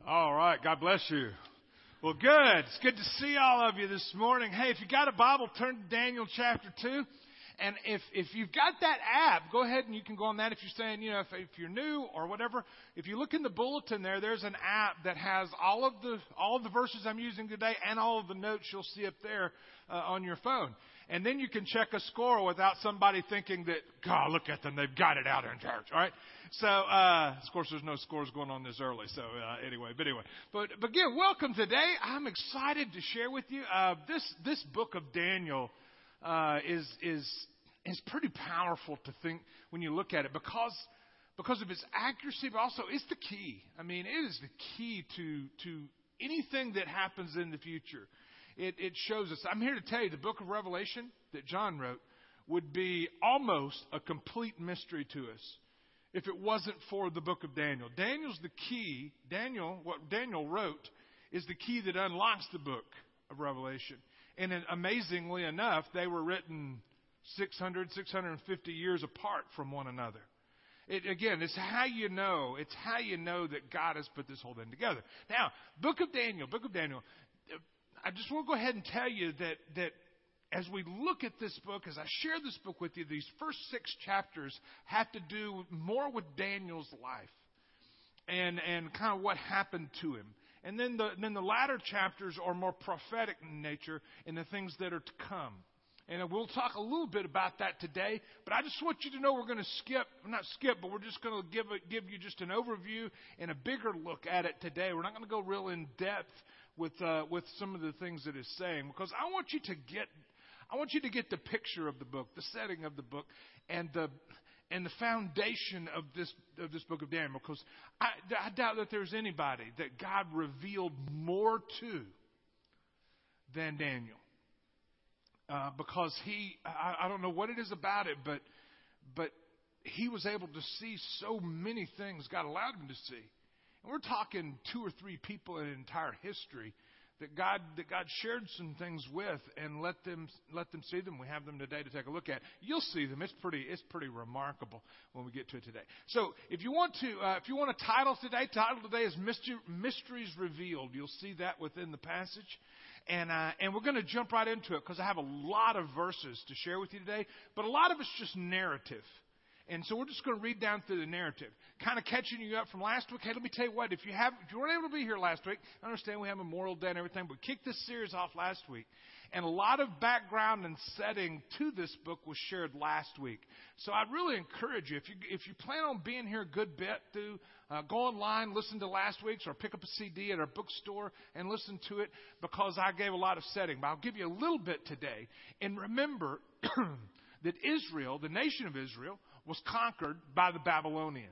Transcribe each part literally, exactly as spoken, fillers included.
All right. God bless you. Well, good. It's good to see all of you this morning. Hey, if you got a Bible, turn to Daniel chapter two. And if, if you've got that app, go ahead and you can go on that. If you're saying, you know, if, if you're new or whatever, if you look in the bulletin there, there's an app that has all of the, all of the verses I'm using today and all of the notes you'll see up there uh, on your phone. And then you can check a score without somebody thinking that, God, look at them, they've got it out in church, all right? So, uh, of course, there's no scores going on this early, so uh, anyway, but anyway. But, but again, welcome today. I'm excited to share with you. Uh, this, this book of Daniel uh, is, is, is pretty powerful to think when you look at it because, because of its accuracy, but also it's the key. I mean, it is the key to, to anything that happens in the future. It, it shows us. I'm here to tell you the book of Revelation that John wrote would be almost a complete mystery to us if it wasn't for the book of Daniel. Daniel's the key. Daniel, what Daniel wrote is the key that unlocks the book of Revelation. And then, amazingly enough, they were written six hundred, six hundred fifty years apart from one another. It, again, it's how you know. It's how you know that God has put this whole thing together. Now, book of Daniel, book of Daniel. I just want to go ahead and tell you that, that as we look at this book, as I share this book with you, these first six chapters have to do more with Daniel's life and, and kind of what happened to him. And then the, then the latter chapters are more prophetic in nature and the things that are to come. And we'll talk a little bit about that today, but I just want you to know we're going to skip, not skip, but we're just going to give, a, give you just an overview and a bigger look at it today. We're not going to go real in depth with uh, with some of the things that it's saying, because I want you to get I want you to get the picture of the book, the setting of the book, and the and the foundation of this of this book of Daniel. Because I, I doubt that there's anybody that God revealed more to than Daniel, uh, because he I, I don't know what it is about it, but but he was able to see so many things God allowed him to see. And we're talking two or three people in entire history that God that God shared some things with and let them let them see them. We have them today to take a look at. You'll see them. It's pretty it's pretty remarkable when we get to it today. So if you want to uh, if you want a title today, title today is Mystery, Mysteries Revealed. You'll see that within the passage. And uh, and we're going to jump right into it because I have a lot of verses to share with you today, but a lot of it's just narrative. And so we're just going to read down through the narrative, kind of catching you up from last week. Hey, let me tell you what, if you have, if you weren't able to be here last week, I understand we have Memorial Day and everything, but we kicked this series off last week. And a lot of background and setting to this book was shared last week. So I really encourage you, if you if you plan on being here a good bit, to uh, go online, listen to last week's, or pick up a C D at our bookstore and listen to it, because I gave a lot of setting. But I'll give you a little bit today. And remember that Israel, the nation of Israel, was conquered by the Babylonians.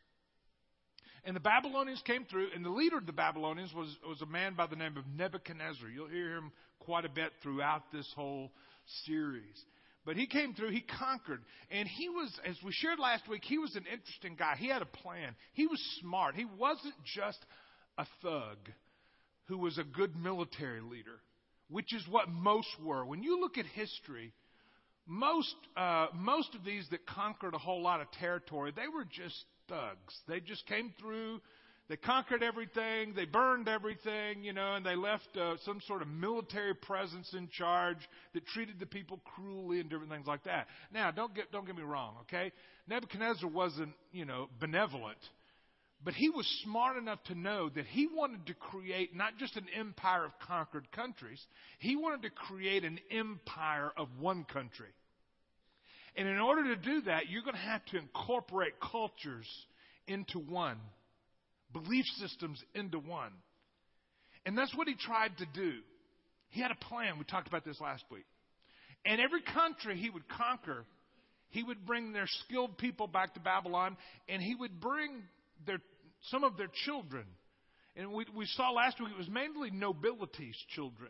And the Babylonians came through, and the leader of the Babylonians was, was a man by the name of Nebuchadnezzar. You'll hear him quite a bit throughout this whole series. But he came through, he conquered. And he was, as we shared last week, he was an interesting guy. He had a plan. He was smart. He wasn't just a thug who was a good military leader, which is what most were. When you look at history, Most uh, most of these that conquered a whole lot of territory, they were just thugs. They just came through, they conquered everything, they burned everything, you know, and they left uh, some sort of military presence in charge that treated the people cruelly and different things like that. Now, don't get don't get me wrong, okay? Nebuchadnezzar wasn't, you know, benevolent, but he was smart enough to know that he wanted to create not just an empire of conquered countries, he wanted to create an empire of one country. And in order to do that, you're going to have to incorporate cultures into one, belief systems into one. And that's what he tried to do. He had a plan. We talked about this last week. And every country he would conquer, he would bring their skilled people back to Babylon, and he would bring their some of their children. And we, we saw last week it was mainly nobility's children,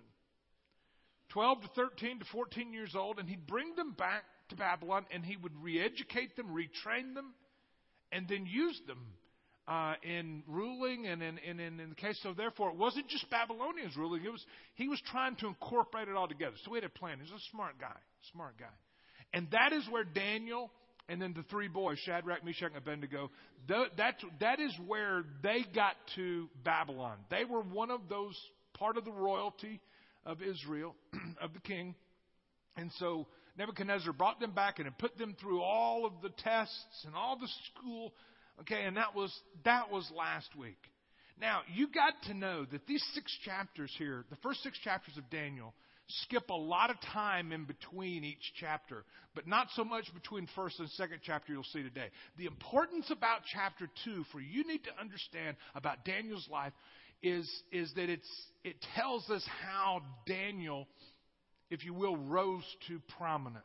twelve to thirteen to fourteen years old, and he'd bring them back to Babylon, and he would re-educate them, retrain them, and then use them uh, in ruling. And in, in, in, in the case, so therefore, it wasn't just Babylonians ruling. It was he was trying to incorporate it all together. So he had a plan. He was a smart guy, smart guy. And that is where Daniel and then the three boys, Shadrach, Meshach, and Abednego, that, that is where they got to Babylon. They were one of those, part of the royalty of Israel, of the king. And so Nebuchadnezzar brought them back and had put them through all of the tests and all the school. Okay, and that was that was last week. Now, you got to know that these six chapters here, the first six chapters of Daniel, skip a lot of time in between each chapter, but not so much between first and second chapter you'll see today. The importance about chapter two for you need to understand about Daniel's life is, is that it's it tells us how Daniel, if you will, rose to prominence.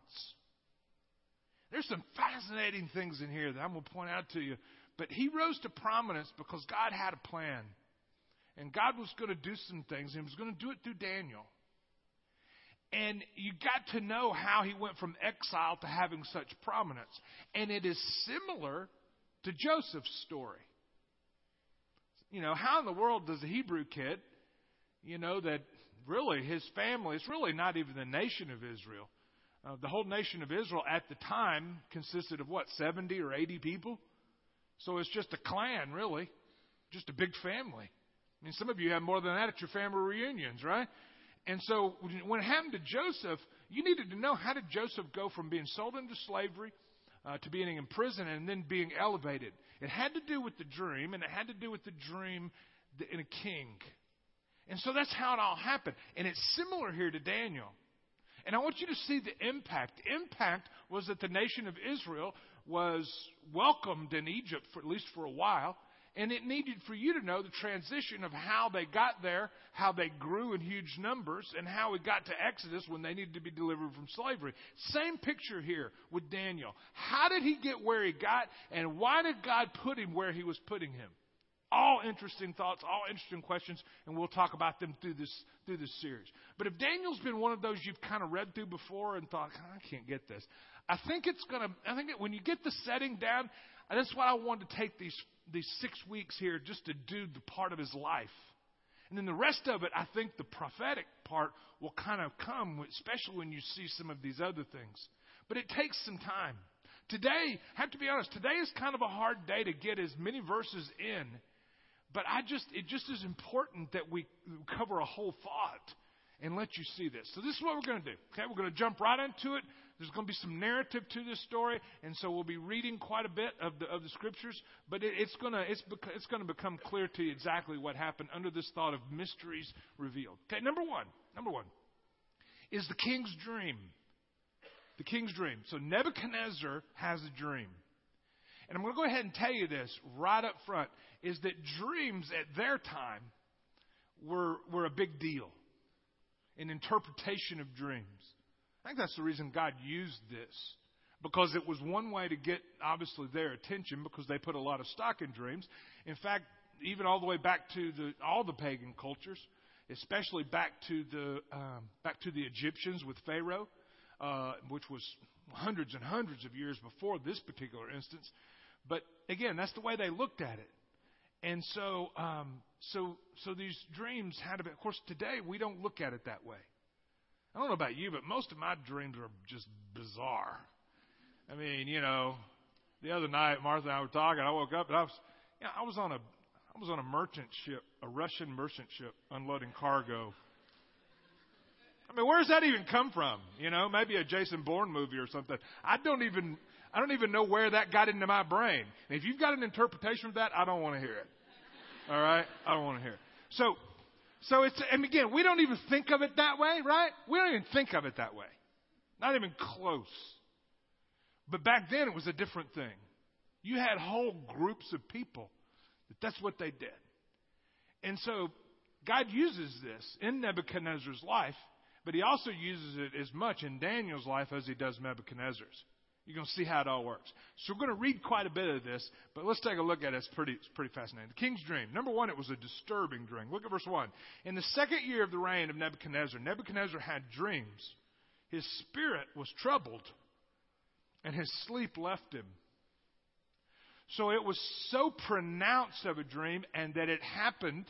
There's some fascinating things in here that I'm going to point out to you. But he rose to prominence because God had a plan. And God was going to do some things. And he was going to do it through Daniel. And you got to know how he went from exile to having such prominence. And it is similar to Joseph's story. You know, how in the world does a Hebrew kid, you know, that really his family, it's really not even the nation of Israel. Uh, the whole nation of Israel at the time consisted of what, seventy or eighty people? So it's just a clan, really. Just a big family. I mean, some of you have more than that at your family reunions, right? And so when it happened to Joseph, you needed to know, how did Joseph go from being sold into slavery uh, to being in prison and then being elevated? It had to do with the dream, and it had to do with the dream in a king. And so that's how it all happened. And it's similar here to Daniel. And I want you to see the impact. The impact was that the nation of Israel was welcomed in Egypt, for at least for a while. And it needed for you to know the transition of how they got there, how they grew in huge numbers, and how it got to Exodus when they needed to be delivered from slavery. Same picture here with Daniel. How did he get where he got, and why did God put him where he was putting him? All interesting thoughts, all interesting questions, and we'll talk about them through this through this series. But if Daniel's been one of those you've kind of read through before and thought, I can't get this, I think it's gonna. I think it, when you get the setting down, that's why I wanted to take these these six weeks here just to do the part of his life, and then the rest of it, I think the prophetic part will kind of come, especially when you see some of these other things. But it takes some time. Today, I have to be honest. Today is kind of a hard day to get as many verses in. But I just, it just is important that we cover a whole thought and let you see this. So this is what we're going to do. Okay, we're going to jump right into it. There's going to be some narrative to this story, and so we'll be reading quite a bit of the of the scriptures. But it, it's going to it's it's going to become clear to you exactly what happened under this thought of mysteries revealed. Okay, number one, number one is the king's dream. The king's dream. So Nebuchadnezzar has a dream. And I'm going to go ahead and tell you this right up front, is that dreams at their time were, were a big deal. An interpretation of dreams. I think that's the reason God used this. Because it was one way to get, obviously, their attention, because they put a lot of stock in dreams. In fact, even all the way back to the all the pagan cultures, especially back to the um, back to the Egyptians with Pharaoh, uh, which was hundreds and hundreds of years before this particular instance. But again, that's the way they looked at it. And so, um, so, so these dreams had to be, of course, today we don't look at it that way. I don't know about you, but most of my dreams are just bizarre. I mean, you know, the other night, Martha and I were talking, I woke up and I was, you know, I was on a, I was on a merchant ship, a Russian merchant ship, unloading cargo. I mean, where's that even come from? You know, maybe a Jason Bourne movie or something. I don't even, I don't even know where that got into my brain. And if you've got an interpretation of that, I don't want to hear it. All right? I don't want to hear it. So, so it's, and again, we don't even think of it that way, right? We don't even think of it that way. Not even close. But back then it was a different thing. You had whole groups of people that that's what they did. And so God uses this in Nebuchadnezzar's life. But he also uses it as much in Daniel's life as he does Nebuchadnezzar's. You're going to see how it all works. So we're going to read quite a bit of this, but let's take a look at it. It's pretty, it's pretty fascinating. The king's dream. Number one, it was a disturbing dream. Look at verse one. In the second year of the reign of Nebuchadnezzar, Nebuchadnezzar had dreams. His spirit was troubled, and his sleep left him. So it was so pronounced of a dream, and that it happened,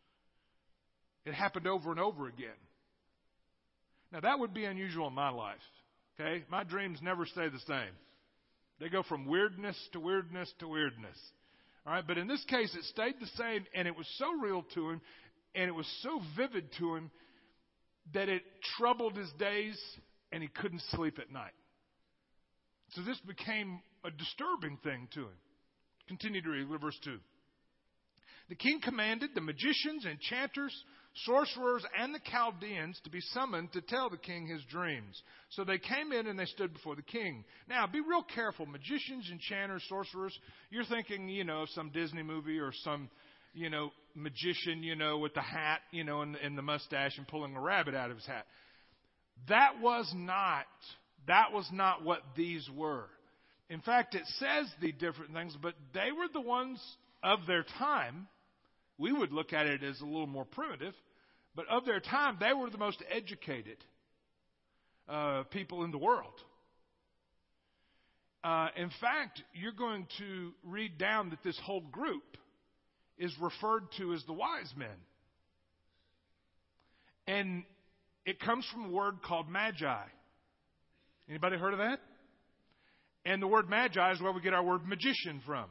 it happened over and over again. Now, that would be unusual in my life, okay? My dreams never stay the same. They go from weirdness to weirdness to weirdness. All right, but in this case, it stayed the same, and it was so real to him, and it was so vivid to him that it troubled his days, and he couldn't sleep at night. So this became a disturbing thing to him. Continue to read verse two. The king commanded the magicians, enchanters, sorcerers, and the Chaldeans to be summoned to tell the king his dreams. So they came in and they stood before the king. Now, be real careful. Magicians, enchanters, sorcerers, you're thinking, you know, of some Disney movie or some, you know, magician, you know, with the hat, you know, and, and the mustache and pulling a rabbit out of his hat. That was not, that was not what these were. In fact, it says the different things, but they were the ones of their time. We would look at it as a little more primitive, but of their time, they were the most educated uh, people in the world. Uh, in fact, you're going to read down that this whole group is referred to as the wise men. And it comes from a word called magi. Anybody heard of that? And the word magi is where we get our word magician from.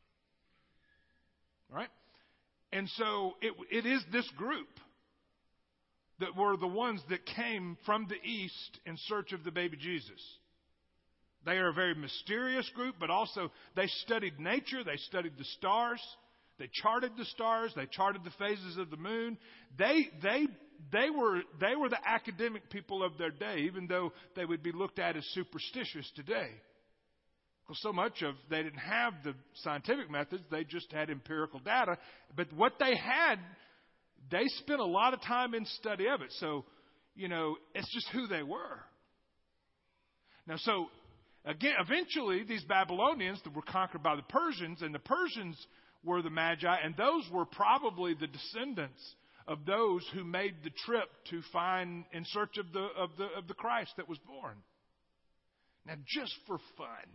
Right? And so it, it is this group that were the ones that came from the east in search of the baby Jesus. They are a very mysterious group, but also they studied nature. They studied the stars. They charted the stars. They charted the phases of the moon. They, they, they were, they were the academic people of their day, even though they would be looked at as superstitious today. Because so much of, they didn't have the scientific methods, they just had empirical data. But what they had, they spent a lot of time in study of it. So, you know, it's just who they were. Now, so, again, eventually these Babylonians that were conquered by the Persians, and the Persians were the Magi, and those were probably the descendants of those who made the trip to find, in search of the, of the, of the Christ that was born. Now, just for fun.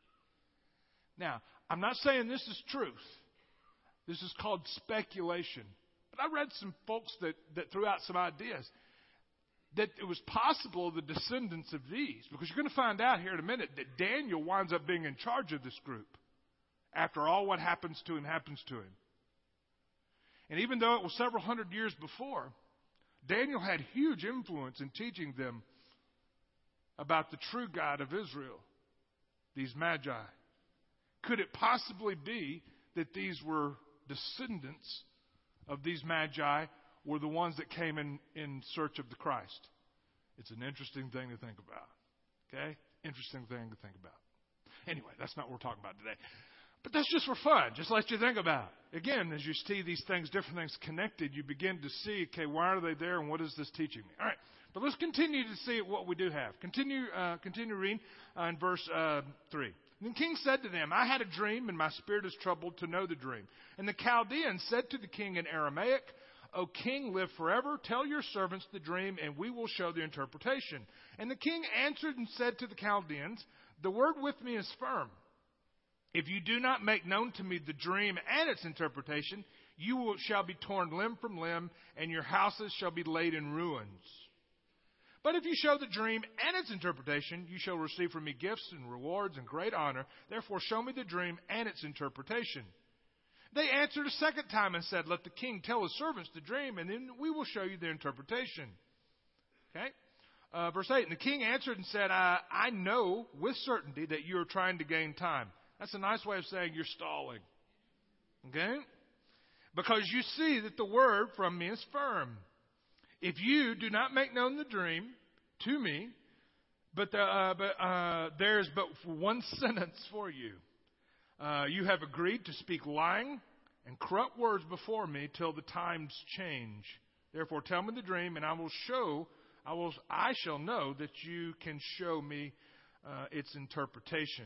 Now, I'm not saying this is truth. This is called speculation. But I read some folks that, that threw out some ideas that it was possible the descendants of these, because you're going to find out here in a minute that Daniel winds up being in charge of this group after all what happens to him happens to him. And even though it was several hundred years before, Daniel had huge influence in teaching them about the true God of Israel, these magi. Could it possibly be that these were descendants of these magi were the ones that came in, in search of the Christ? It's an interesting thing to think about. Okay? Interesting thing to think about. Anyway, that's not what we're talking about today. But that's just for fun. Just let you think about. Again, as you see these things, different things connected, you begin to see, okay, why are they there and what is this teaching me? All right. But let's continue to see what we do have. Continue, uh, continue reading uh, in verse uh, three. And the king said to them, I had a dream, and my spirit is troubled to know the dream. And the Chaldeans said to the king in Aramaic, O king, live forever. Tell your servants the dream, and we will show the interpretation. And the king answered and said to the Chaldeans, the word with me is firm. If you do not make known to me the dream and its interpretation, you will, shall be torn limb from limb, and your houses shall be laid in ruins. But if you show the dream and its interpretation, you shall receive from me gifts and rewards and great honor. Therefore, show me the dream and its interpretation. They answered a second time and said, let the king tell his servants the dream, and then we will show you the interpretation. Okay? Uh, verse eight, and the king answered and said, I, I know with certainty that you are trying to gain time. That's a nice way of saying you're stalling. Okay? Because you see that the word from me is firm. If you do not make known the dream to me, but, the, uh, but uh, there is but one sentence for you. Uh, you have agreed to speak lying and corrupt words before me till the times change. Therefore, tell me the dream, and I will show, I will, I shall know that you can show me uh, its interpretation.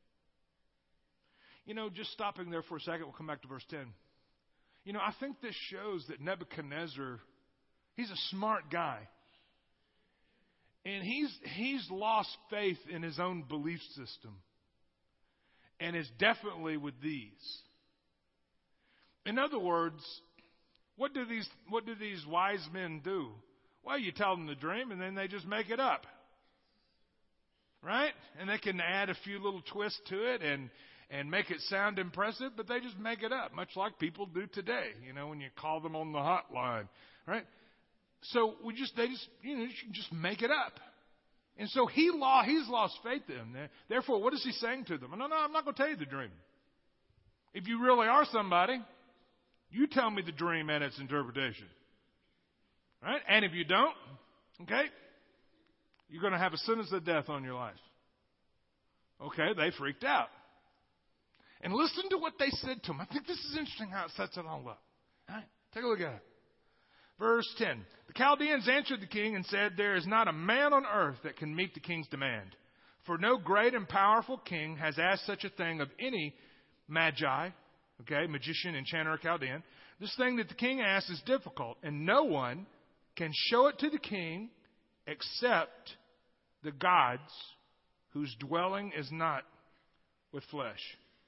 You know, just stopping there for a second, we'll come back to verse ten. You know, I think this shows that Nebuchadnezzar, he's a smart guy. And he's he's lost faith in his own belief system. And is definitely with these. In other words, what do these what do these wise men do? Well, you tell them the dream and then they just make it up. right? And they can add a few little twists to it and, and make it sound impressive, but they just make it up, much like people do today, you know, when you call them on the hotline, right? So we just, they just, you know, you can just make it up. And so he law, he's lost faith in them. Therefore, what is he saying to them? No, no, I'm not going to tell you the dream. If you really are somebody, you tell me the dream and its interpretation. Right? And if you don't, okay, you're going to have a sentence of death on your life. Okay, they freaked out. And listen to what they said to him. I think this is interesting how it sets it all up. All right, take a look at it. Verse ten. The Chaldeans answered the king and said, there is not a man on earth that can meet the king's demand. For no great and powerful king has asked such a thing of any magi, okay, magician, enchanter, or Chaldean. This thing that the king asks is difficult, and no one can show it to the king except the gods whose dwelling is not with flesh.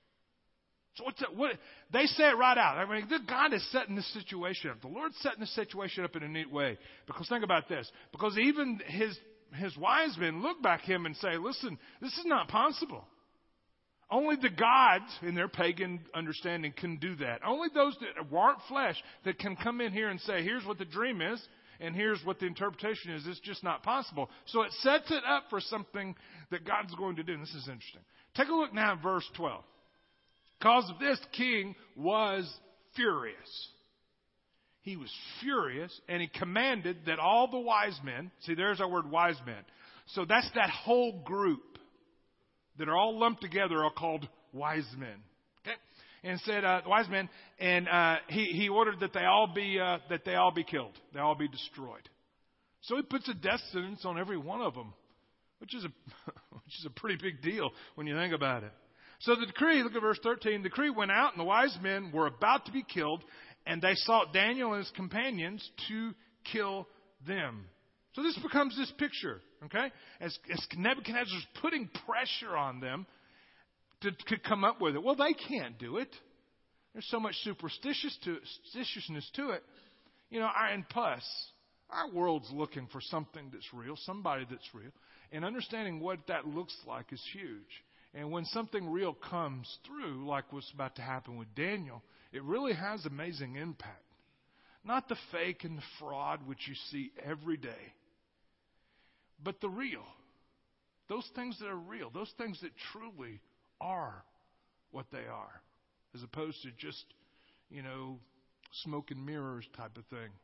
So what's that? What, they say it right out. I mean, God is setting this situation up. The Lord's setting this situation up in a neat way. Because think about this. Because even his his wise men look back at him and say, listen, this is not possible. Only the gods, in their pagan understanding, can do that. Only those that aren't flesh that can come in here and say, here's what the dream is, and here's what the interpretation is. It's just not possible. So it sets it up for something that God's going to do. And this is interesting. Take a look now at verse twelve. Because of this, the king was furious. He was furious, and he commanded that all the wise men, see, there's our word wise men. So that's that whole group that are all lumped together are called wise men. Okay? And said, uh, wise men, and uh, he, he ordered that they all be uh, that they all be killed. They all be destroyed. So he puts a death sentence on every one of them, which is a which is a pretty big deal when you think about it. So the decree, look at verse thirteen, the decree went out and the wise men were about to be killed, and they sought Daniel and his companions to kill them. So this becomes this picture, okay? As, as Nebuchadnezzar's putting pressure on them to, to come up with it. Well, they can't do it. There's so much superstitious to, superstitiousness to it. You know, and plus, our world's looking for something that's real, somebody that's real. And understanding what that looks like is huge. And when something real comes through, like what's about to happen with Daniel, it really has amazing impact. Not the fake and the fraud which you see every day, but the real. Those things that are real, those things that truly are what they are, as opposed to just, you know, smoke and mirrors type of thing.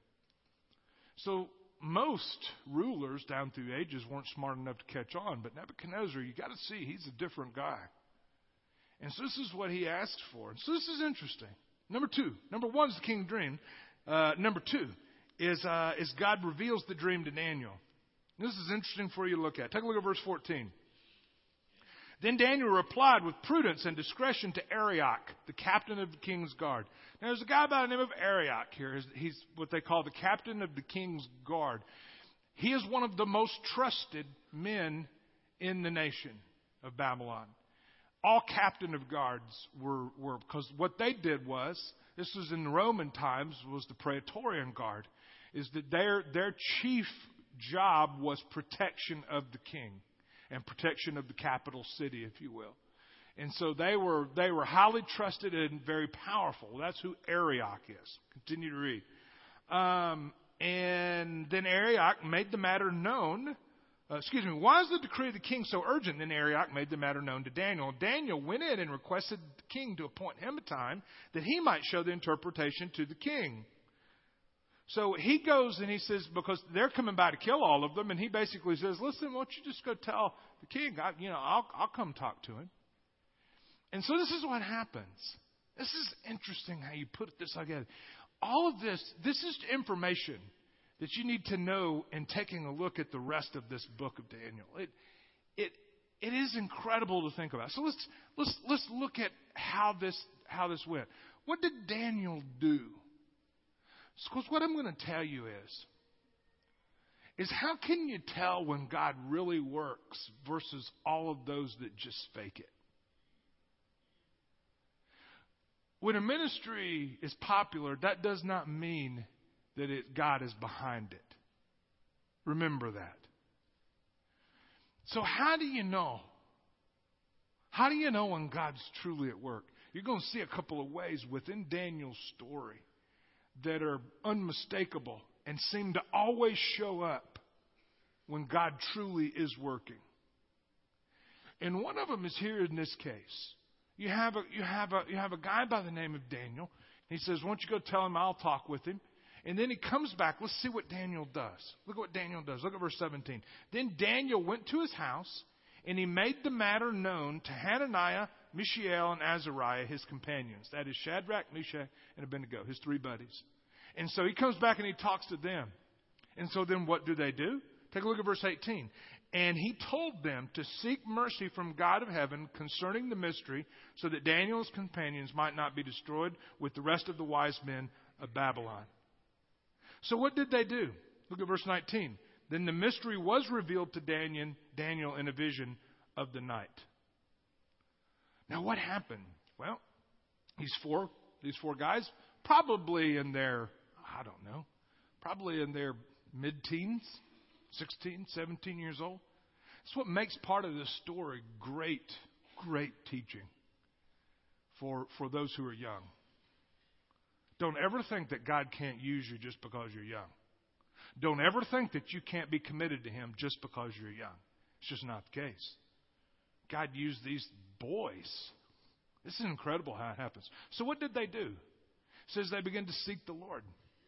So most rulers down through the ages weren't smart enough to catch on, but Nebuchadnezzar, you got to see, he's a different guy. And so this is what he asked for. And so this is interesting. Number two, number one is the king dream. Uh, number two is uh, is God reveals the dream to Daniel. This is interesting for you to look at. Take a look at verse fourteen. Then Daniel replied with prudence and discretion to Arioch, the captain of the king's guard. Now, there's a guy by the name of Arioch here. He's what they call the captain of the king's guard. He is one of the most trusted men in the nation of Babylon. All captain of guards were, were because what they did was, this was in Roman times, was the Praetorian Guard, is that their their chief job was protection of the king and protection of the capital city, if you will. And so they were they were highly trusted and very powerful. That's who Arioch is. Continue to read. Um, and then Arioch made the matter known. Uh, excuse me. Why is the decree of the king so urgent? Then Arioch made the matter known to Daniel. Daniel went in and requested the king to appoint him a time that he might show the interpretation to the king. So he goes and he says, because they're coming by to kill all of them, and he basically says, listen, why don't you just go tell the king, I, you know, I'll, I'll come talk to him. And so this is what happens. This is interesting how you put this together. All of this, this is information that you need to know in taking a look at the rest of this book of Daniel. It, it, it is incredible to think about. So let's, let's, let's look at how this, how this went. What did Daniel do? Because what I'm going to tell you is, is how can you tell when God really works versus all of those that just fake it? When a ministry is popular, that does not mean that it, God is behind it. Remember that. So how do you know? How do you know when God's truly at work? You're going to see a couple of ways within Daniel's story that are unmistakable and seem to always show up when God truly is working. And one of them is here in this case. You have a, you have a, you have a guy by the name of Daniel. He says, why don't you go tell him I'll talk with him? And then he comes back. Let's see what Daniel does. Look at what Daniel does. Look at verse seventeen. Then Daniel went to his house, and he made the matter known to Hananiah, Mishael, and Azariah, his companions. That is Shadrach, Meshach, and Abednego, his three buddies. And so he comes back and he talks to them. And so then what do they do? Take a look at verse eighteen. And he told them to seek mercy from God of heaven concerning the mystery, so that Daniel's companions might not be destroyed with the rest of the wise men of Babylon. So what did they do? Look at verse nineteen. Then the mystery was revealed to Daniel, Daniel in a vision of the night. Now what happened? Well, these four, these four guys, probably in their, I don't know, probably in their mid-teens, sixteen, seventeen years old. That's what makes part of this story great, great teaching for, for those who are young. Don't ever think that God can't use you just because you're young. Don't ever think that you can't be committed to Him just because you're young. It's just not the case. God used these boys. This is incredible how it happens. So what did they do? It says they began to seek the Lord.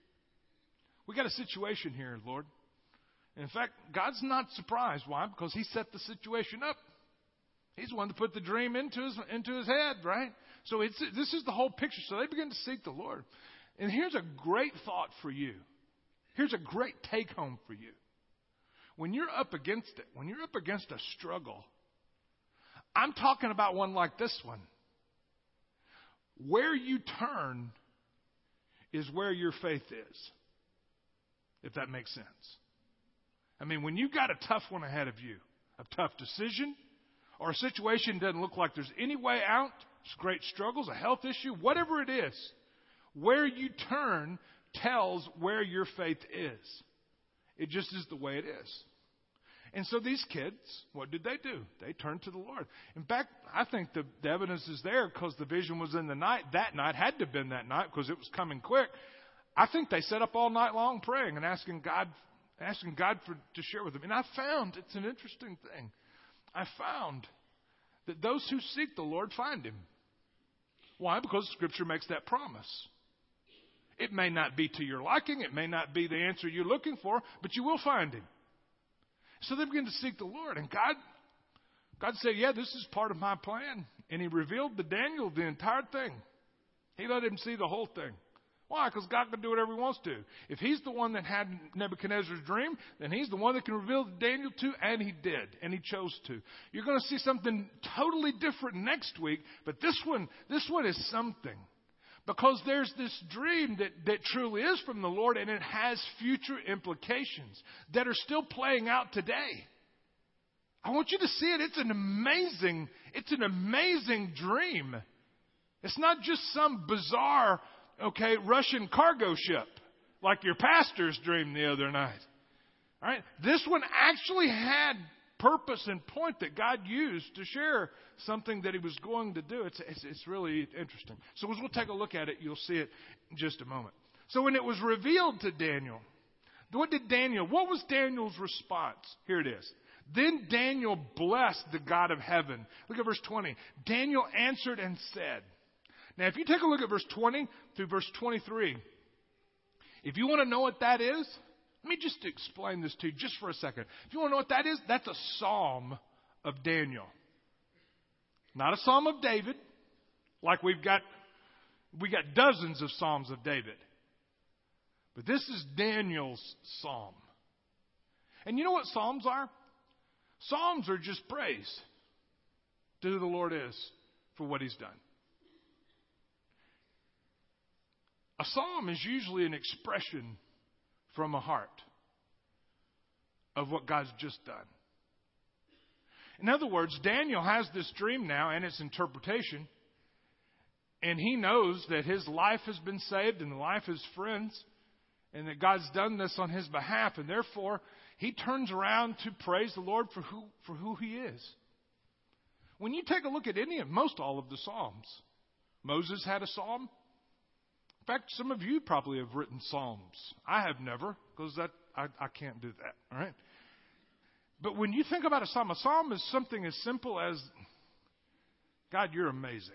We got a situation here, Lord. In fact, God's not surprised. Why? Because He set the situation up. He's the one that put the dream into his, into his head, right? So it's, this is the whole picture. So they begin to seek the Lord. And here's a great thought for you. Here's a great take home for you. When you're up against it, when you're up against a struggle, I'm talking about one like this one. Where you turn is where your faith is, if that makes sense. I mean, when you've got a tough one ahead of you, a tough decision, or a situation doesn't look like there's any way out, it's great struggles, a health issue, whatever it is, where you turn tells where your faith is. It just is the way it is. And so these kids, what did they do? They turned to the Lord. In fact, I think the, the evidence is there because the vision was in the night. That night had to have been that night because it was coming quick. I think they sat up all night long praying and asking God, asking God for, to share with them. And I found, it's an interesting thing. I found that those who seek the Lord find Him. Why? Because Scripture makes that promise. It may not be to your liking. It may not be the answer you're looking for, but you will find Him. So they begin to seek the Lord. And God, God said, yeah, this is part of my plan. And He revealed to Daniel the entire thing. He let him see the whole thing. Why? Because God can do whatever He wants to. If He's the one that had Nebuchadnezzar's dream, then He's the one that can reveal to Daniel too, and He did, and He chose to. You're going to see something totally different next week, but this one, this one is something. Because there's this dream that, that truly is from the Lord, and it has future implications that are still playing out today. I want you to see it. It's an amazing, it's an amazing dream. It's not just some bizarre, okay, Russian cargo ship like your pastor's dream the other night. All right? This one actually had purpose and point that God used to share something that He was going to do. It's, it's, it's really interesting. So as we'll take a look at it, you'll see it in just a moment. So when it was revealed to Daniel, what did Daniel, what was Daniel's response? Here it is. Then Daniel blessed the God of heaven. Look at verse twenty. Daniel answered and said. Now if you take a look at verse twenty through verse twenty-three, if you want to know what that is, let me just explain this to you just for a second. If you want to know what that is, that's a psalm of Daniel. Not a psalm of David, like we've got, we got dozens of psalms of David. But this is Daniel's psalm. And you know what psalms are? Psalms are just praise to who the Lord is for what He's done. A psalm is usually an expression from a heart of what God's just done. In other words, Daniel has this dream now and its interpretation, and he knows that his life has been saved and the life of his friends and that God's done this on his behalf, and therefore he turns around to praise the Lord for who, for who he is. When you take a look at any of, most all of the Psalms, Moses had a psalm. In fact, some of you probably have written psalms. I have never, because that I, I can't do that, all right? But when you think about a psalm, a psalm is something as simple as, God, you're amazing.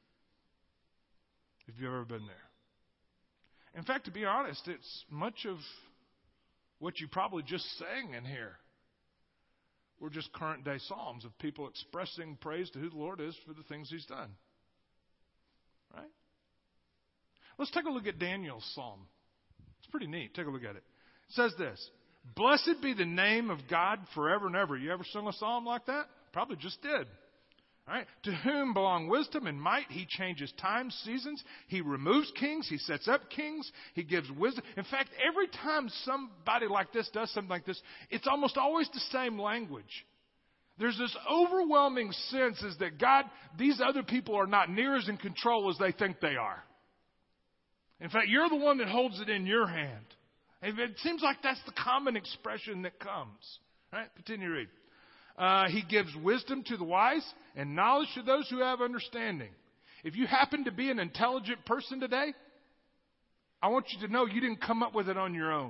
If you've ever been there. In fact, to be honest, it's much of what you probably just sang in here were just current day psalms of people expressing praise to who the Lord is for the things he's done. Right? Let's take a look at Daniel's psalm. It's pretty neat. Take a look at it. It says this: Blessed be the name of God forever and ever. You ever sung a psalm like that? Probably just did. All right. To whom belong wisdom and might. He changes times, seasons. He removes kings. He sets up kings. He gives wisdom. In fact, every time somebody like this does something like this, it's almost always the same language. There's this overwhelming sense is that God, these other people are not near as in control as they think they are. In fact, you're the one that holds it in your hand. And it seems like that's the common expression that comes. All right. Continue to read. Uh, he gives wisdom to the wise and knowledge to those who have understanding. If you happen to be an intelligent person today, I want you to know you didn't come up with it on your own.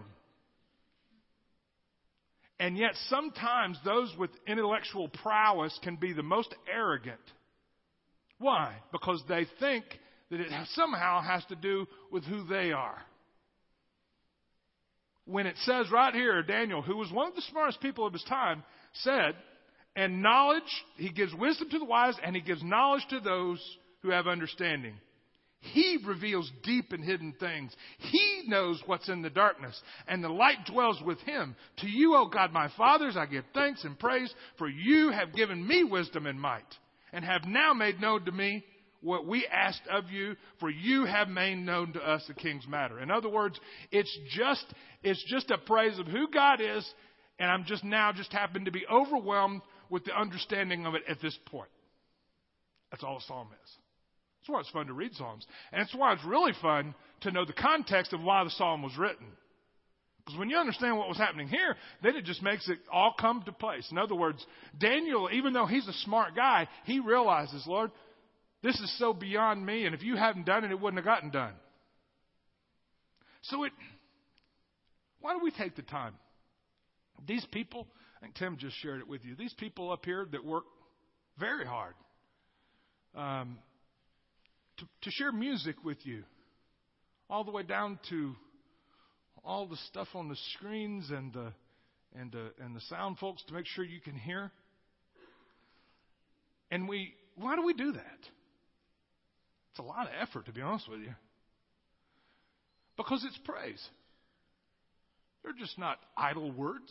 And yet sometimes those with intellectual prowess can be the most arrogant. Why? Because they think that it somehow has to do with who they are. When it says right here, Daniel, who was one of the smartest people of his time, said, and knowledge, he gives wisdom to the wise, and he gives knowledge to those who have understanding. He reveals deep and hidden things. He knows what's in the darkness, and the light dwells with him. To you, O God, my fathers, I give thanks and praise, for you have given me wisdom and might, and have now made known to me what we asked of you, for you have made known to us the king's matter. In other words, it's just, it's just a praise of who God is, and I'm just now just happen to be overwhelmed with the understanding of it at this point. That's all a psalm is. That's why it's fun to read psalms. And that's why it's really fun to know the context of why the psalm was written. Because when you understand what was happening here, then it just makes it all come to place. In other words, Daniel, even though he's a smart guy, he realizes, Lord, this is so beyond me, and if you hadn't done it, it wouldn't have gotten done. So it, why do we take the time? These people, I think Tim just shared it with you, these people up here that work very hard um, to, to share music with you, all the way down to all the stuff on the screens and the, and the, and the sound folks to make sure you can hear. And we, why do we do that? It's a lot of effort, to be honest with you. Because it's praise. They're just not idle words.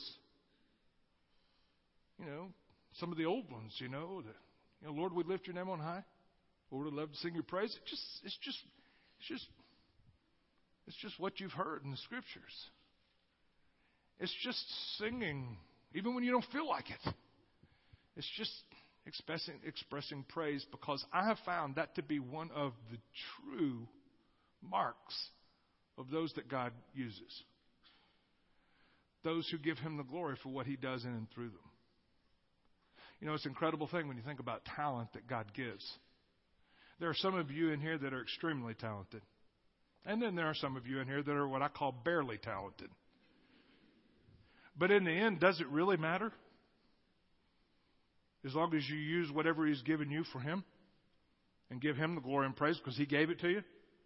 You know, some of the old ones, you know, the, you know, Lord, we lift your name on high. Lord, we'd love to sing your praise. It just, it's just, it's just, it's just what you've heard in the scriptures. It's just singing, even when you don't feel like it. It's just expressing, expressing praise, because I have found that to be one of the true marks of those that God uses. Those who give him the glory for what he does in and through them. You know, it's an incredible thing when you think about talent that God gives. There are some of you in here that are extremely talented. And then there are some of you in here that are what I call barely talented. But in the end, does it really matter? As long as you use whatever he's given you for him and give him the glory and praise because he gave it to you.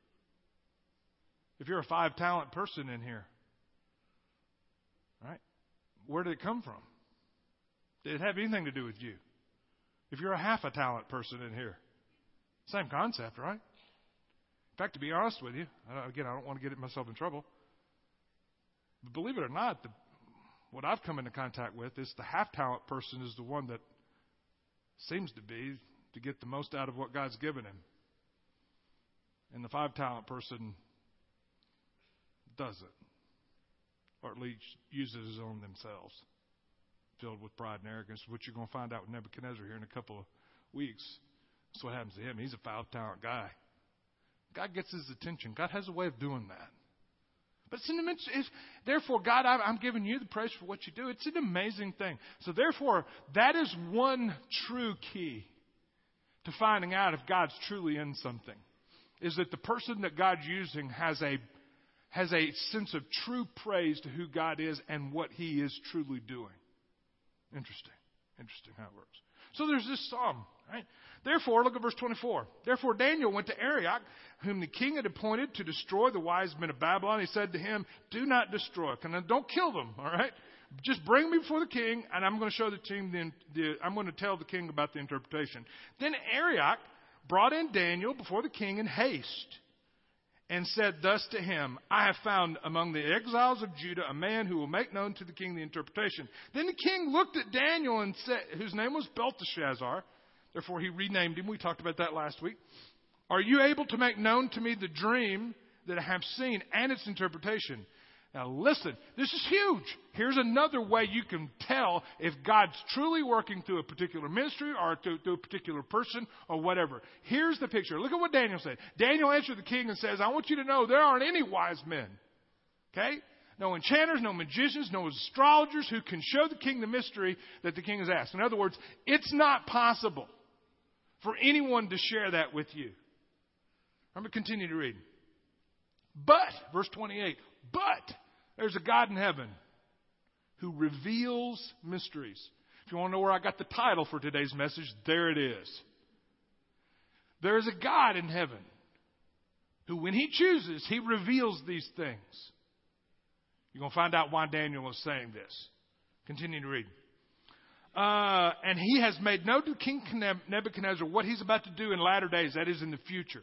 If you're a five-talent person in here, right, where did it come from? Did it have anything to do with you? If you're a half a talent person in here, same concept, right? In fact, to be honest with you, again, I don't want to get myself in trouble, but believe it or not, the, what I've come into contact with is the half-talent person is the one that seems to be to get the most out of what God's given him. And the five-talent person doesn't, or at least uses it on themselves, filled with pride and arrogance, which you're going to find out with Nebuchadnezzar here in a couple of weeks. That's what happens to him. He's a five-talent guy. God gets his attention. God has a way of doing that. But it's an immense, it's, therefore, God, I'm, I'm giving you the praise for what you do. It's an amazing thing. So therefore, that is one true key to finding out if God's truly in something, is that the person that God's using has a has a sense of true praise to who God is and what He is truly doing. Interesting. Interesting how it works. So there's this psalm, right? Therefore, look at verse twenty-four. Therefore, Daniel went to Arioch, whom the king had appointed to destroy the wise men of Babylon. He said to him, do not destroy. Don't kill them, all right? Just bring me before the king, and I'm going to show the king, the, the, I'm going to tell the king about the interpretation. Then Arioch brought in Daniel before the king in haste, and said thus to him, I have found among the exiles of Judah a man who will make known to the king the interpretation. Then the king looked at Daniel, and said, whose name was Belteshazzar. Therefore he renamed him. We talked about that last week. Are you able to make known to me the dream that I have seen and its interpretation? Now listen, this is huge. Here's another way you can tell if God's truly working through a particular ministry or through, through a particular person or whatever. Here's the picture. Look at what Daniel said. Daniel answered the king and says, I want you to know there aren't any wise men. Okay? No enchanters, no magicians, no astrologers who can show the king the mystery that the king has asked. In other words, it's not possible for anyone to share that with you. I'm going to continue to read. But, verse twenty-eight, but there's a God in heaven who reveals mysteries. If you want to know where I got the title for today's message, there it is. There is a God in heaven who, when He chooses, He reveals these things. You're going to find out why Daniel is saying this. Continue to read. Uh, and He has made known to King Nebuchadnezzar what he's about to do in latter days, that is, in the future.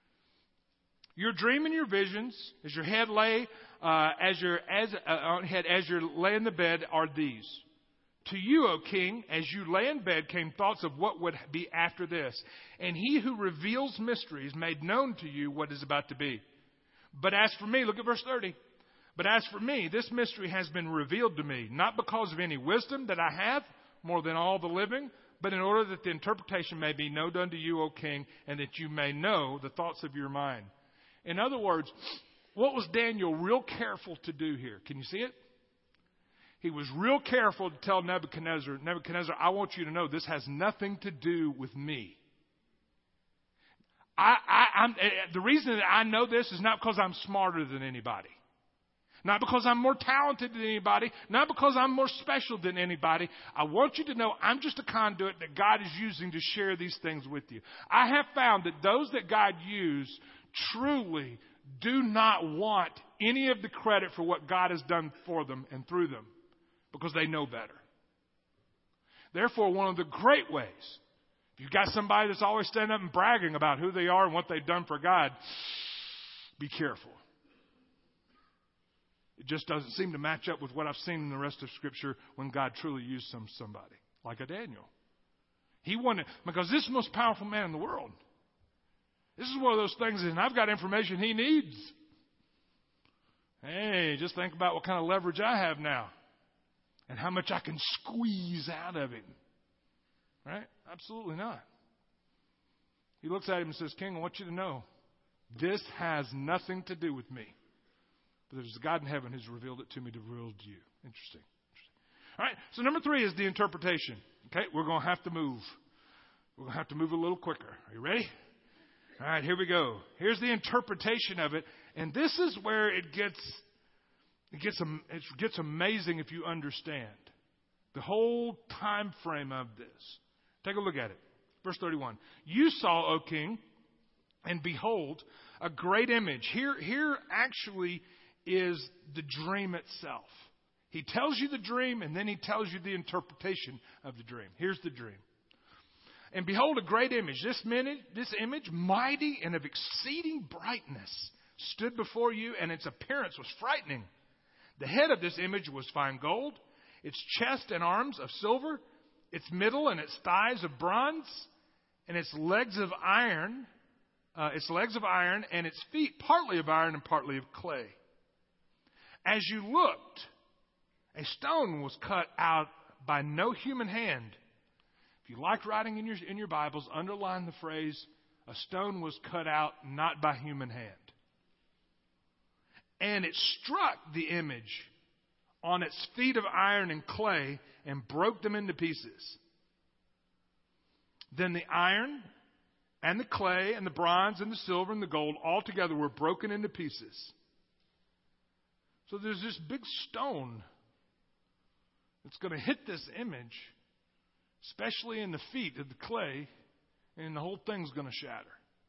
Your dream and your visions, as your head lay, uh, as your as uh, on head as you lay in the bed, are these. To you, O king, as you lay in bed, came thoughts of what would be after this. And He who reveals mysteries made known to you what is about to be. But as for me, look at verse thirty. But as for me, this mystery has been revealed to me, not because of any wisdom that I have more than all the living, but in order that the interpretation may be known unto you, O king, and that you may know the thoughts of your mind. In other words, what was Daniel real careful to do here? Can you see it? He was real careful to tell Nebuchadnezzar, Nebuchadnezzar, I want you to know this has nothing to do with me. I, I, I'm, the reason that I know this is not because I'm smarter than anybody. Not because I'm more talented than anybody. Not because I'm more special than anybody. I want you to know I'm just a conduit that God is using to share these things with you. I have found that those that God used truly do not want any of the credit for what God has done for them and through them because they know better. Therefore, one of the great ways, if you've got somebody that's always standing up and bragging about who they are and what they've done for God, be careful. It just doesn't seem to match up with what I've seen in the rest of Scripture when God truly used some somebody, like a Daniel. He wanted, because this is the most powerful man in the world. This is one of those things, and I've got information he needs. Hey, just think about what kind of leverage I have now and how much I can squeeze out of him. Right? Absolutely not. He looks at him and says, King, I want you to know this has nothing to do with me. But there's a God in heaven who's revealed it to me to reveal it to you. Interesting. Interesting. All right, so number three is the interpretation. Okay, we're going to have to move. We're going to have to move a little quicker. Are you ready? All right, here we go. Here's the interpretation of it, and this is where it gets it gets it gets amazing if you understand the whole time frame of this. Take a look at it. Verse thirty-one. You saw, O king, and behold, a great image. Here, here actually is the dream itself. He tells you the dream, and then he tells you the interpretation of the dream. Here's the dream. And behold, a great image. This, minute, this image, mighty and of exceeding brightness, stood before you, and its appearance was frightening. The head of this image was fine gold, its chest and arms of silver, its middle and its thighs of bronze, and its legs of iron, uh, its legs of iron, and its feet partly of iron and partly of clay. As you looked, a stone was cut out by no human hand. If you like writing in your in your Bibles, underline the phrase, a stone was cut out not by human hand. and it struck the image on its feet of iron and clay and broke them into pieces. Then the iron and the clay and the bronze and the silver and the gold all together were broken into pieces. So there's this big stone that's going to hit this image, especially in the feet of the clay, and the whole thing's going to shatter.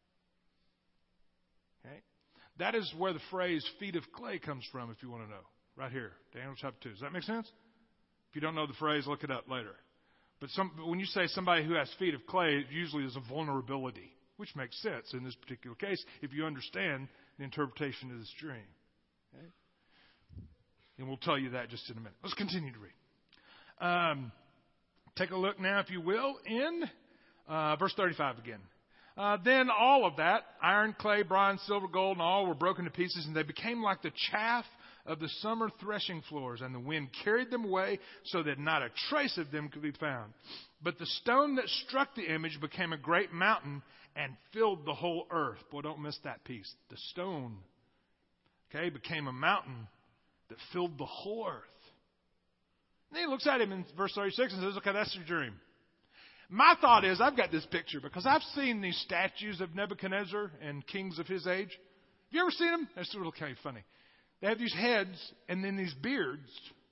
Okay? That is where the phrase feet of clay comes from, if you want to know. Right here, Daniel chapter two. Does that make sense? If you don't know the phrase, look it up later. But some, when you say somebody who has feet of clay, it usually is a vulnerability, which makes sense in this particular case if you understand the interpretation of this dream. Okay? And we'll tell you that just in a minute. Let's continue to read. Um, take a look now, if you will, in uh, verse thirty-five again. Uh, then all of that, iron, clay, bronze, silver, gold, and all were broken to pieces, and they became like the chaff of the summer threshing floors, and the wind carried them away so that not a trace of them could be found. But the stone that struck the image became a great mountain and filled the whole earth. Boy, don't miss that piece. The stone, okay, became a mountain that filled the whole earth. And then he looks at him in verse thirty-six and says, okay, that's your dream. My thought is, I've got this picture because I've seen these statues of Nebuchadnezzar and kings of his age. Have you ever seen them? That's really kind of funny. They have these heads and then these beards.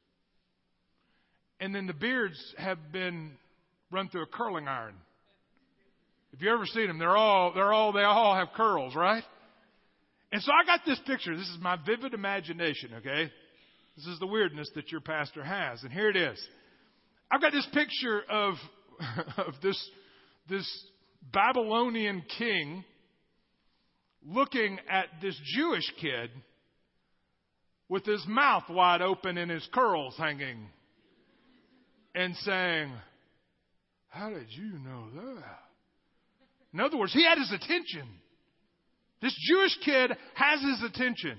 And then the beards have been run through a curling iron. If you ever seen them, they're all, they're all, they all have curls, right? And so I got this picture. This is my vivid imagination, okay? This is the weirdness that your pastor has. And here it is. I've got this picture of, of this, this Babylonian king looking at this Jewish kid with his mouth wide open and his curls hanging and saying, how did you know that? In other words, he had his attention. This Jewish kid has his attention.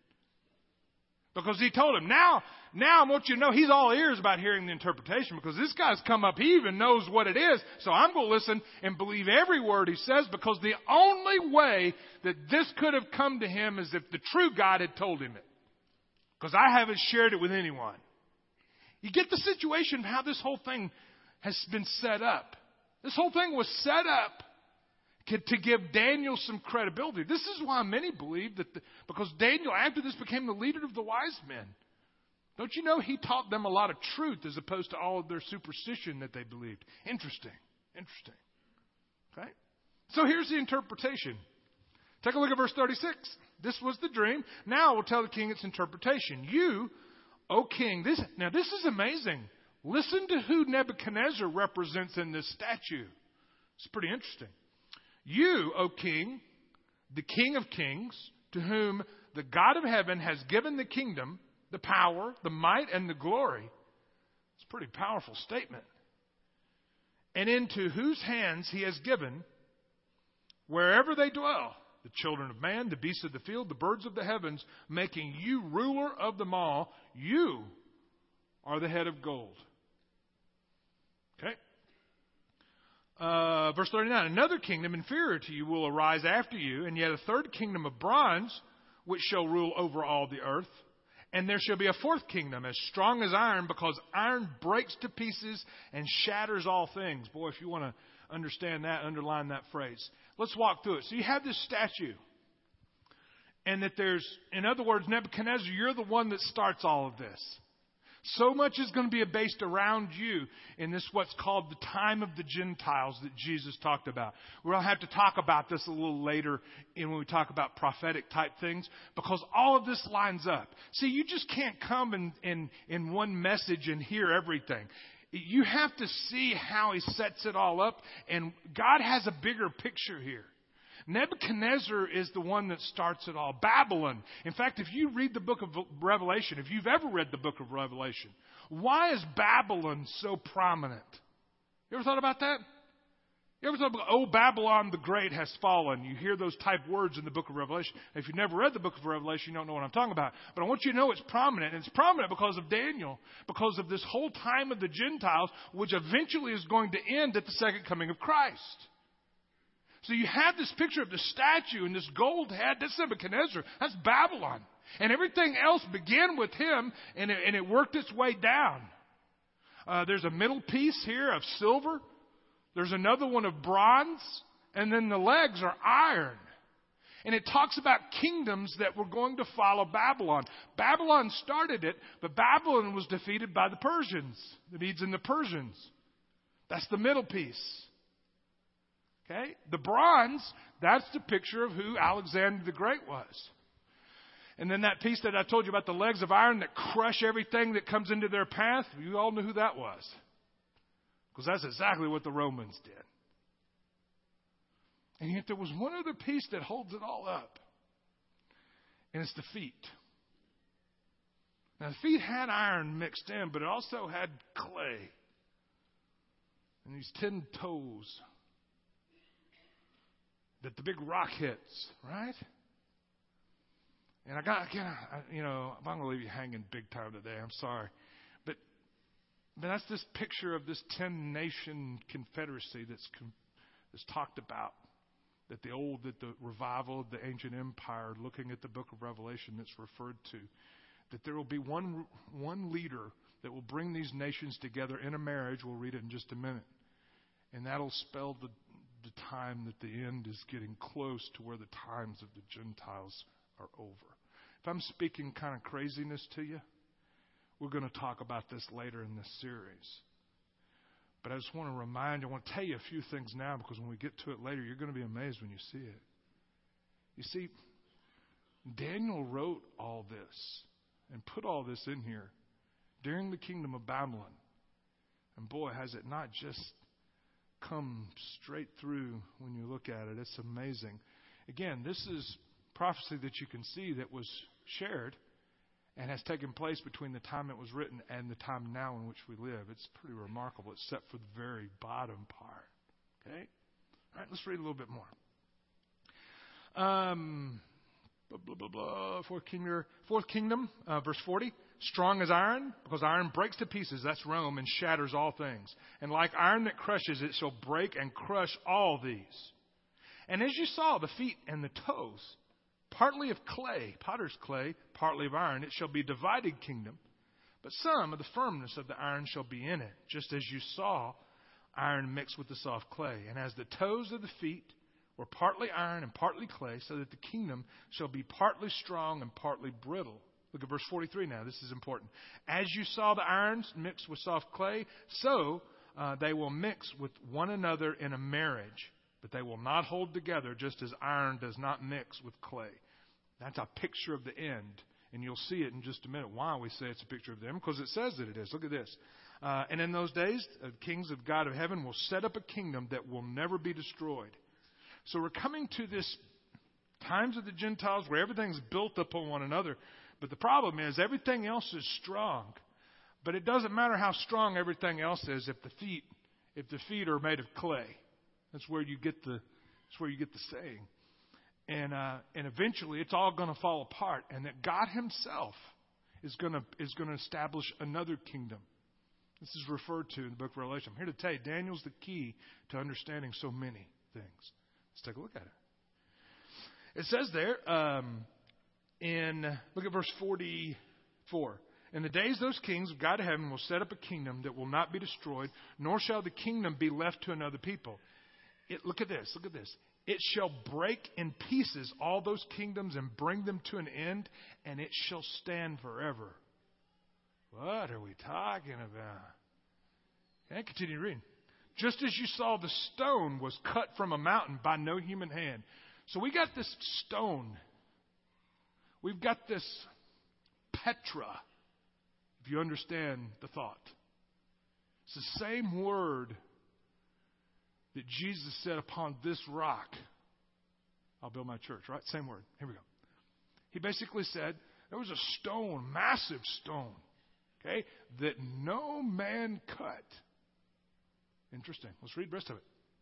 Because he told him, now, now I want you to know he's all ears about hearing the interpretation because this guy's come up. He even knows what it is. So I'm going to listen and believe every word he says because the only way that this could have come to him is if the true God had told him it. Because I haven't shared it with anyone. You get the situation of how this whole thing has been set up. This whole thing was set up to give Daniel some credibility. This is why many believe that the, because Daniel, after this, became the leader of the wise men. Don't you know he taught them a lot of truth as opposed to all of their superstition that they believed. Interesting. Interesting. Okay? So here's the interpretation. Take a look at verse thirty-six. This was the dream. Now I will tell the king its interpretation. You, O king, this, now this is amazing. Listen to who Nebuchadnezzar represents in this statue. It's pretty interesting. You, O king, the King of kings, to whom the God of heaven has given the kingdom, the power, the might, and the glory. It's a pretty powerful statement. And into whose hands he has given, wherever they dwell, the children of man, the beasts of the field, the birds of the heavens, making you ruler of them all. You are the head of gold. Okay. Uh, verse thirty-nine, another kingdom inferior to you will arise after you, and yet a third kingdom of bronze, which shall rule over all the earth. And there shall be a fourth kingdom, as strong as iron, because iron breaks to pieces and shatters all things. Boy, if you want to understand that, underline that phrase. Let's walk through it. So you have this statue. And that there's, in other words, Nebuchadnezzar, you're the one that starts all of this. So much is going to be based around you in this what's called the time of the Gentiles that Jesus talked about. We're going to have to talk about this a little later in when we talk about prophetic type things because all of this lines up. See, you just can't come in, in, in one message and hear everything. You have to see how he sets it all up, and God has a bigger picture here. Nebuchadnezzar is the one that starts it all. Babylon. In fact, if you read the book of Revelation, if you've ever read the book of Revelation, why is Babylon so prominent? You ever thought about that? You ever thought about, oh, Babylon the Great has fallen? You hear those type words in the book of Revelation. If you've never read the book of Revelation, you don't know what I'm talking about. But I want you to know it's prominent. And it's prominent because of Daniel, because of this whole time of the Gentiles, which eventually is going to end at the second coming of Christ. So you have this picture of the statue and this gold head. That's Nebuchadnezzar. That's Babylon. And everything else began with him, and it, and it worked its way down. Uh, there's a middle piece here of silver. There's another one of bronze. And then the legs are iron. And it talks about kingdoms that were going to follow Babylon. Babylon started it, but Babylon was defeated by the Persians, the Medes and the Persians. That's the middle piece. Okay? The bronze, that's the picture of who Alexander the Great was. And then that piece that I told you about, the legs of iron that crush everything that comes into their path, you all knew who that was. Because that's exactly what the Romans did. And yet there was one other piece that holds it all up. And it's the feet. Now the feet had iron mixed in, but it also had clay. And these ten toes that the big rock hits, right? And I got, again, I, you know, I'm going to leave you hanging big time today. I'm sorry. But, but that's this picture of this ten-nation confederacy that's, that's talked about. That the old, that the revival of the ancient empire, looking at the book of Revelation that's referred to, that there will be one one leader that will bring these nations together in a marriage. We'll read it in just a minute. And that'll spell the, the time that the end is getting close to where the times of the Gentiles are over. If I'm speaking kind of craziness to you, we're going to talk about this later in this series. But I just want to remind you, I want to tell you a few things now, because when we get to it later, you're going to be amazed when you see it. You see, Daniel wrote all this and put all this in here during the kingdom of Babylon. And boy, has it not just come straight through when you look at it. It's amazing. Again, this is prophecy that you can see that was shared and has taken place between the time it was written and the time now in which we live. It's pretty remarkable, except for the very bottom part. Okay? All right, let's read a little bit more. Um, blah, blah, blah, blah. Fourth kingdom, fourth kingdom uh, verse forty. Strong as iron, because iron breaks to pieces, that's Rome, and shatters all things. And like iron that crushes, it shall break and crush all these. And as you saw, the feet and the toes, partly of clay, potter's clay, partly of iron, it shall be a divided kingdom. But some of the firmness of the iron shall be in it, just as you saw iron mixed with the soft clay. And as the toes of the feet were partly iron and partly clay, so that the kingdom shall be partly strong and partly brittle. Look at verse forty-three now. This is important. As you saw the irons mixed with soft clay, so uh, they will mix with one another in a marriage. But they will not hold together, just as iron does not mix with clay. That's a picture of the end. And you'll see it in just a minute why we say it's a picture of the end. Because it says that it is. Look at this. Uh, and in those days, the kings of God of heaven will set up a kingdom that will never be destroyed. So we're coming to this times of the Gentiles where everything's built upon one another. But the problem is everything else is strong. But it doesn't matter how strong everything else is if the feet, if the feet are made of clay. That's where you get the, that's where you get the saying. And, uh, and eventually it's all going to fall apart. And that God himself is going to, is going to establish another kingdom. This is referred to in the book of Revelation. I'm here to tell you, Daniel's the key to understanding so many things. Let's take a look at it. It says there, um, in, look at verse forty-four. In the days those kings of God of heaven will set up a kingdom that will not be destroyed, nor shall the kingdom be left to another people. It, look at this, look at this. It shall break in pieces all those kingdoms and bring them to an end, and it shall stand forever. What are we talking about? And continue reading. Just as you saw the stone was cut from a mountain by no human hand. So we got this stone. We've got this Petra, if you understand the thought. It's the same word that Jesus said, upon this rock, I'll build my church, right? Same word. Here we go. He basically said, there was a stone, massive stone, okay, that no man cut. Interesting. Let's read the rest of it.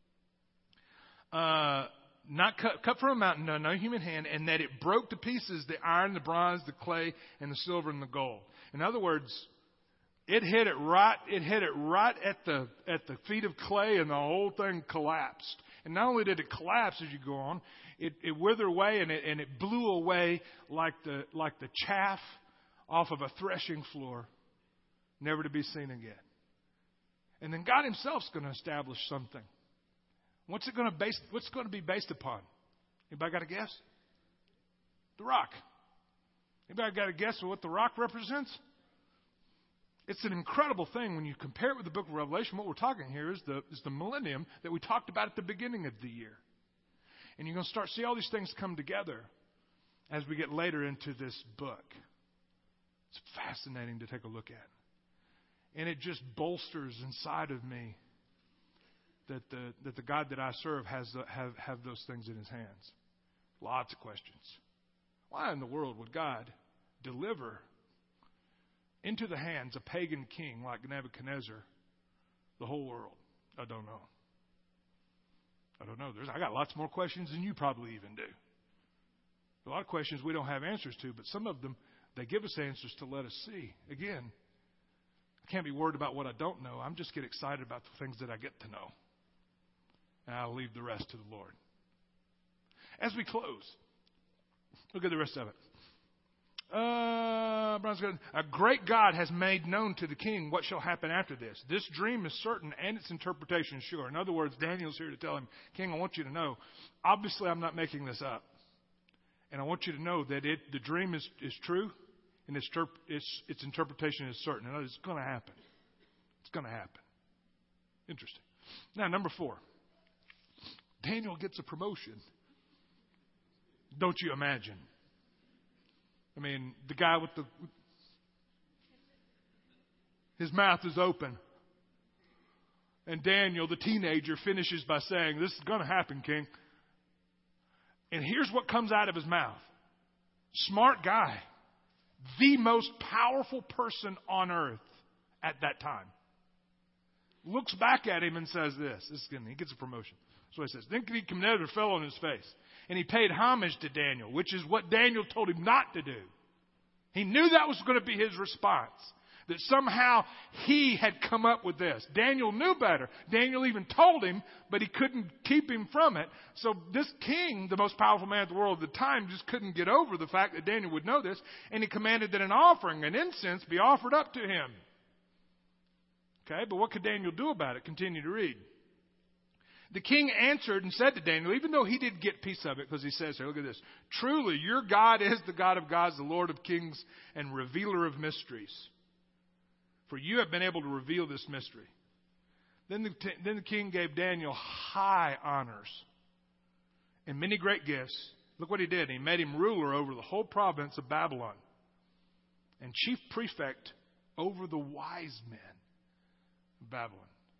Uh, not cut, cut from a mountain, no, no human hand, and that it broke to pieces the iron, the bronze, the clay, and the silver and the gold. In other words, it hit it right. It hit it right at the at the feet of clay, and the whole thing collapsed. And not only did it collapse as you go on, it, it withered away and it, and it blew away like the, like the chaff off of a threshing floor, never to be seen again. And then God himself's going to establish something. What's it going to base, what's it going to be based upon? Anybody got a guess? The rock. Anybody got a guess of what the rock represents? It's an incredible thing when you compare it with the book of Revelation. What we're talking here is the, is the millennium that we talked about at the beginning of the year. And you're going to start to see all these things come together as we get later into this book. It's fascinating to take a look at. And it just bolsters inside of me that the, that the God that I serve has the, have, have those things in his hands. Lots of questions. Why in the world would God deliver into the hands of a pagan king like Nebuchadnezzar the whole world? I don't know. I don't know. There's, I got lots more questions than you probably even do. A lot of questions we don't have answers to, but some of them, they give us answers to let us see. Again, I can't be worried about what I don't know. I'm just get excited about the things that I get to know. And I'll leave the rest to the Lord. As we close, look at the rest of it. Uh, a great God has made known to the king what shall happen after this. This dream is certain and its interpretation is sure. In other words, Daniel's here to tell him, King, I want you to know, obviously I'm not making this up. And I want you to know that it, the dream is, is true and its, its, its interpretation is certain. And it's going to happen. It's going to happen. Interesting. Now, number four. Daniel gets a promotion. Don't you imagine? I mean, the guy with the, his mouth is open. And Daniel, the teenager, finishes by saying, this is going to happen, King. And here's what comes out of his mouth. Smart guy. The most powerful person on earth at that time. Looks back at him and says this. This is good. He gets a promotion. That's what he says. Then Nebuchadnezzar fell on his face. And he paid homage to Daniel, which is what Daniel told him not to do. He knew that was going to be his response. That somehow he had come up with this. Daniel knew better. Daniel even told him, but he couldn't keep him from it. So this king, the most powerful man in the world at the time, just couldn't get over the fact that Daniel would know this. And he commanded that an offering, an incense, be offered up to him. Okay, but what could Daniel do about it? Continue to read. The king answered and said to Daniel, even though he did get piece of it, because he says here, look at this. Truly, your God is the God of gods, the Lord of kings, and revealer of mysteries. For you have been able to reveal this mystery. Then the, then the king gave Daniel high honors and many great gifts. Look what he did. He made him ruler over the whole province of Babylon and chief prefect over the wise men of Babylon.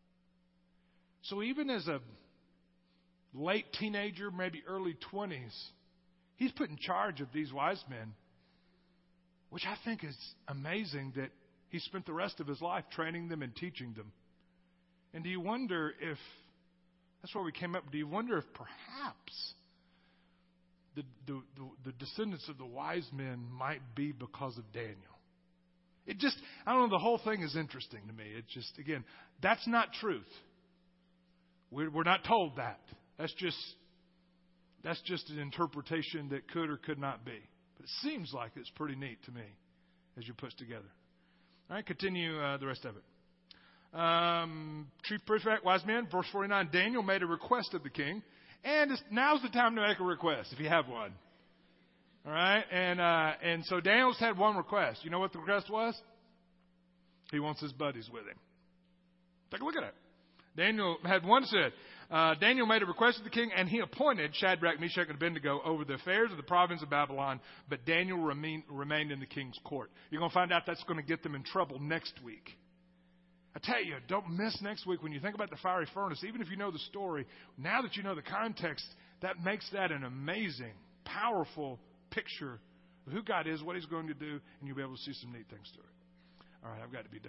So even as a late teenager, maybe early twenties, he's put in charge of these wise men, which I think is amazing that he spent the rest of his life training them and teaching them. And do you wonder if, that's where we came up, do you wonder if perhaps the, the, the, the descendants of the wise men might be because of Daniel? It just, I don't know, the whole thing is interesting to me. It just, again, that's not truth. We're, we're not told that. That's just, that's just an interpretation that could or could not be. But it seems like it's pretty neat to me as you put it together. All right, continue uh, the rest of it. Um, chief prefect, wise men, verse forty-nine. Daniel made a request of the king, and it's, now's the time to make a request if you have one. All right, and uh, and so Daniel's had one request. You know what the request was? He wants his buddies with him. Take a look at it. Daniel had one said. Uh, Daniel made a request of the king, and he appointed Shadrach, Meshach, and Abednego over the affairs of the province of Babylon. But Daniel remain, remained in the king's court. You're going to find out that's going to get them in trouble next week. I tell you, don't miss next week when you think about the fiery furnace. Even if you know the story, now that you know the context, that makes that an amazing, powerful picture of who God is, what He's going to do, and you'll be able to see some neat things through it. All right, I've got to be done.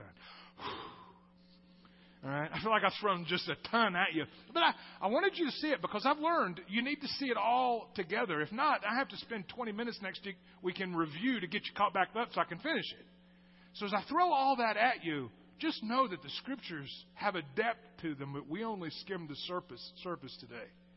All right, I feel like I've thrown just a ton at you. But I, I wanted you to see it because I've learned you need to see it all together. If not, I have to spend twenty minutes next week. We can review to get you caught back up so I can finish it. So as I throw all that at you, just know that the Scriptures have a depth to them that we only skim the surface, surface today.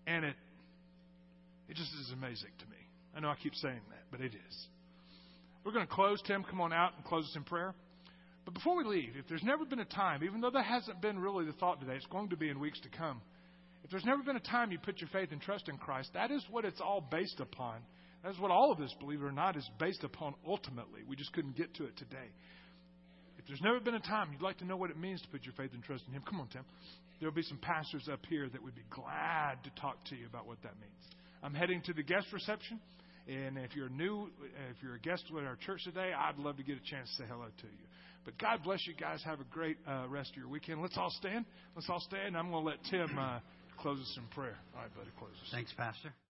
And it, it just is amazing to me. I know I keep saying that, but it is. We're going to close. Tim, come on out and close us in prayer. But before we leave, if there's never been a time, even though that hasn't been really the thought today, it's going to be in weeks to come. If there's never been a time you put your faith and trust in Christ, that is what it's all based upon. That is what all of this, believe it or not, is based upon ultimately. We just couldn't get to it today. If there's never been a time you'd like to know what it means to put your faith and trust in Him, come on, Tim. There'll be some pastors up here that would be glad to talk to you about what that means. I'm heading to the guest reception. And if you're new, if you're a guest at our church today, I'd love to get a chance to say hello to you. But God bless you guys. Have a great uh, rest of your weekend. Let's all stand. Let's all stand. I'm going to let Tim uh, close us in prayer. All right, buddy, close us. Thanks, Pastor.